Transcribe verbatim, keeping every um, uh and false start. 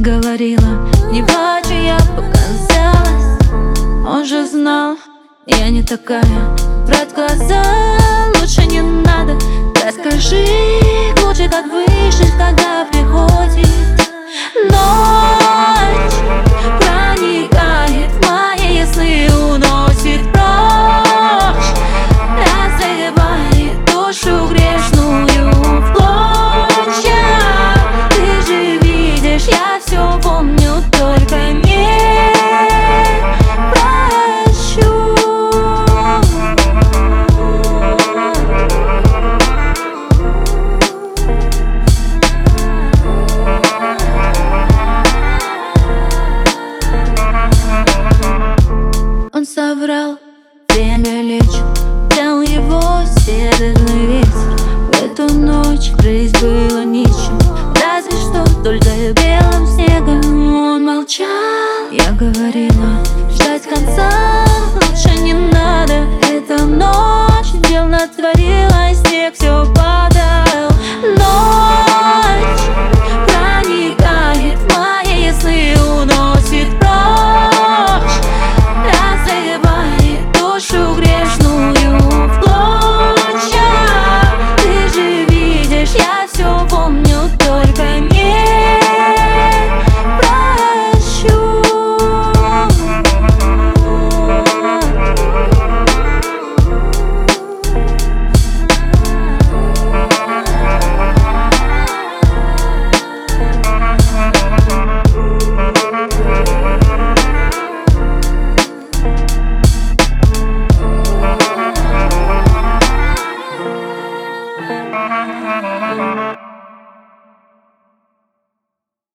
говорила, не плачь, я показалась. Он же знал, я не такая. Брать в глаза лучше не надо. Расскажи лучше, как выжить, когда приходит ночь. Проникает в мои сны, уносит прочь, разрывает душу грешную в клочья. Ты же видишь, я все помню, только не прощу. Он соврал, время лечит, взял его северный ветер. В эту ночь жизнь была ничем, разве что только белым снегом. Он молчал, я говорила, ждать конца лучше не надо. Эта ночь дел натворила, снег